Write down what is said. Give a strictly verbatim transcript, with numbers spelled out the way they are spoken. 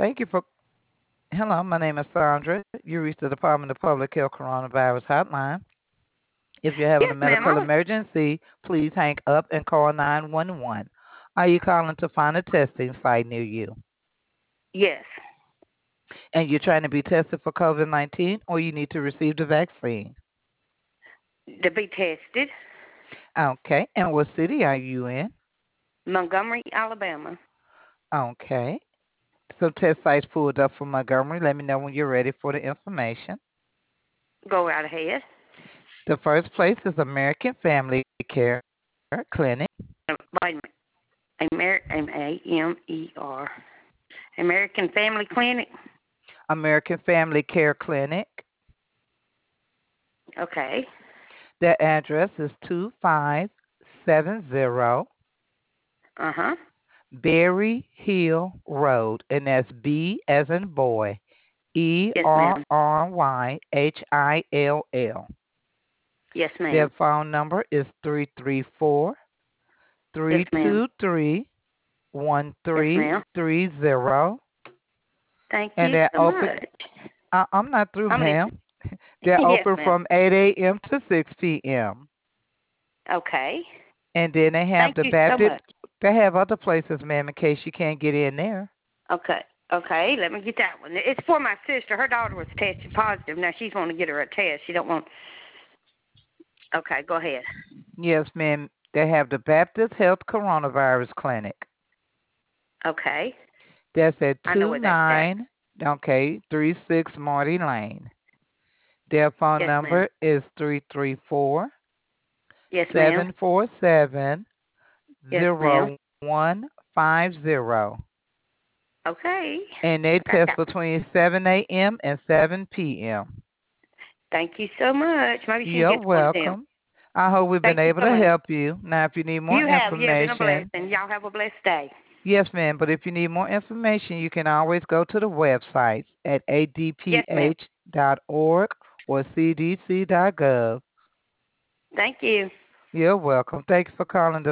Thank you for. Hello, my name is Sandra. You reached the Department of Public Health Coronavirus Hotline. If you're having a Yes, ma'am. I medical was. emergency, please hang up and call nine one one. Are you calling to find a testing site near you? Yes. And you're trying to be tested for COVID nineteen or you need to receive the vaccine? To be tested. Okay. And what city are you in? Montgomery, Alabama. Okay. So test sites pulled up for Montgomery. Let me know when you're ready for the information. Go right ahead. The first place is American Family Care Clinic. Uh, Wait a minute. Amer- M A M E R. American Family Clinic. American Family Care Clinic. Okay. Their address is two five seven zero Uh huh. Berry Hill Road, and that's B as in boy, E Yes, R ma'am. R Y H I L L. Yes, Their ma'am. phone number is three three four, Yes, three ma'am. two three, one Yes, three ma'am. three zero, Thank and you they're so open. much. I, I'm not through, How many? ma'am. They're Yes, open ma'am. from eight a m to six p m Okay. And then they have Thank the you so Baptist. much. They have other places, ma'am, in case you can't get in there. Okay. Okay. Let me get that one. It's for my sister. Her daughter was tested positive. Now she's want to get her a test. She don't want. Okay. Go ahead. Yes, ma'am. They have the Baptist Health Coronavirus Clinic. Okay. That's at I know two where that's at. nine, okay, three six Marty Lane. Their phone Yes, ma'am. number is three three four, Yes, ma'am. seven four seven, Yes, ma'am. zero one five zero. Okay. And they I got test that. between seven a m and seven p m. Thank you so much. Maybe she can You're get one of them. welcome. I hope we've been Thank you able so to much. help you. Now, if you need more You have. You have been a information, blessing. Y'all have a blessed day. yes, ma'am, but if you need more information, you can always go to the website at Yes, ma'am. a d p h dot org or c d c dot gov. Thank you. You're welcome. Thanks for calling the